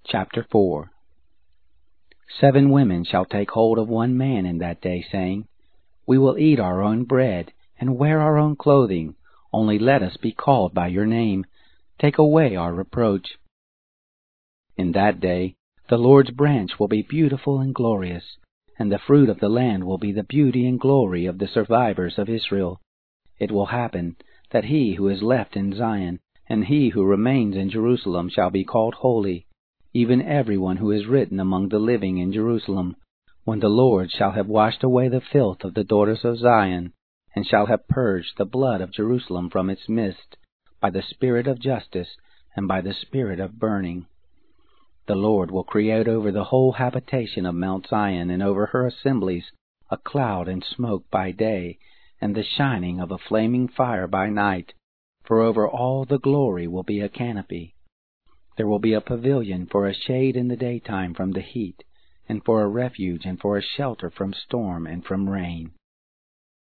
Chapter 4. 7 women shall take hold of one man in that day, saying, We will eat our own bread, and wear our own clothing, only let us be called by your name. Take away our reproach. In that day the Lord's branch will be beautiful and glorious, and the fruit of the land will be the beauty and glory of the survivors of Israel. It will happen that he who is left in Zion and he who remains in Jerusalem shall be called holy, even everyone who is written among the living in Jerusalem, when the Lord shall have washed away the filth of the daughters of Zion, and shall have purged the blood of Jerusalem from its midst, by the spirit of justice and by the spirit of burning. The Lord will create over the whole habitation of Mount Zion and over her assemblies a cloud and smoke by day, and the shining of a flaming fire by night, for over all the glory will be a canopy. There will be a pavilion for a shade in the daytime from the heat, and for a refuge and for a shelter from storm and from rain.